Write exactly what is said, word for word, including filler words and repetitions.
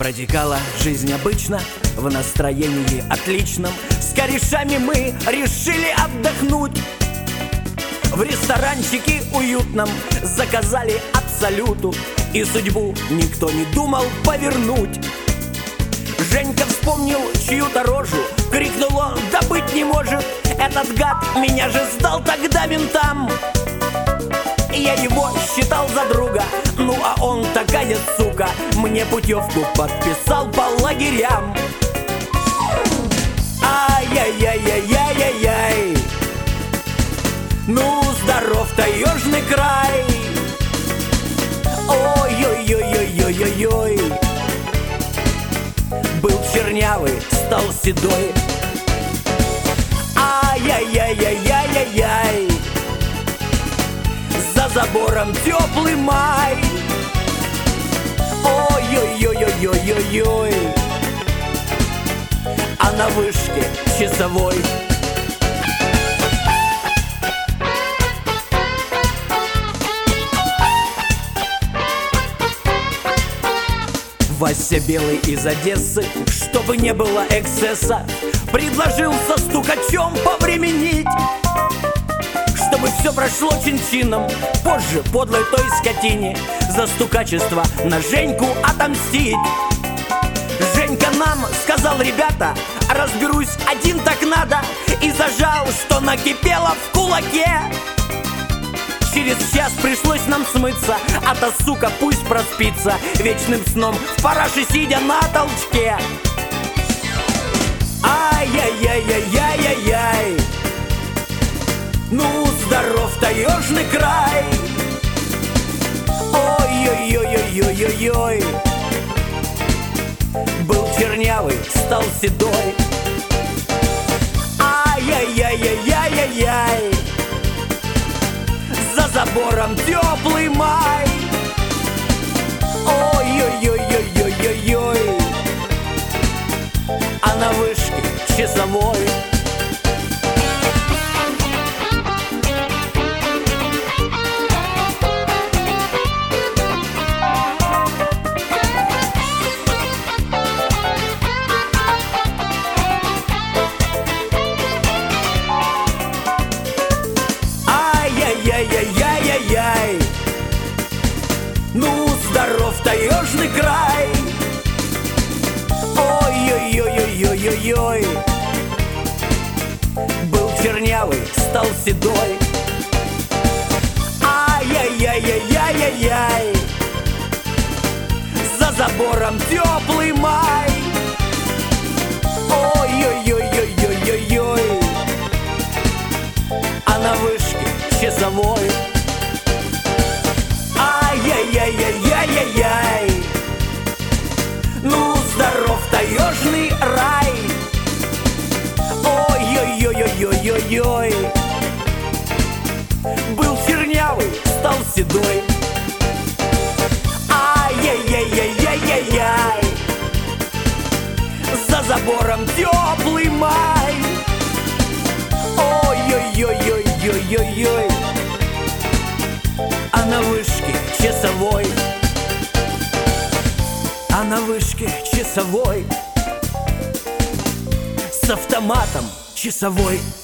Протекала жизнь обычно, в настроении отличном. С корешами мы решили отдохнуть. В ресторанчике уютном заказали абсолюту, и судьбу никто не думал повернуть. Женька вспомнил чью-то рожу, крикнул он: да быть не может, этот гад меня же сдал тогда ментам. Я его считал за друга, ну а он такая сука, мне путевку подписал по лагерям. Ай-яй-яй-яй-яй-яй, ну здоров таежный край. Ой-ой-ой-ой-ой-ой-ой, был чернявый, стал седой. Ай-яй-яй-яй-яй-яй, за забором теплый май. Ой-ой-ой-ой-ой-ой, а на вышке часовой. Вася Белый из Одессы, чтобы не было эксцесса, предложил со стукачом повременить, чтобы все прошло чин-чином, позже подлой той скотине за стукачество на Женьку отомстить. Женька нам сказал: ребята, разберусь один так надо, и зажал, что накипело в кулаке. Через час пришлось нам смыться, а та сука пусть проспится вечным сном в параше сидя на толчке. Ай-яй-яй-яй-яй-яй, ну здоров таежный край. Ой-ой-ой-ой-ой-ой, был чернявый, стал седой. Ай-яй-яй-яй-яй-яй, за забором теплый май. Ой-ой-ой-ой-ой-ой, а на вышке часовой. Ай-яй-яй-яй-яй-яй, ну здоров таежный край. Ой-ой-ой-ой-ой-ой, был чернявый, стал седой. Ай-яй-яй-яй-яй-яй, за забором теплый май. Ой-ой-ой-ой-ой-ой, а на вышке часовой. Ай-яй-яй-яй-яй-яй, ну здоров таежный рай. Ой-ой-ой-ой-ой-ой, был чернявый, стал седой. Ай-яй-яй-яй-яй-яй, за забором теплый май. Ой-ой-ой-ой-ой-ой, а на вышке часовой. А на вышке часовой, с автоматом часовой.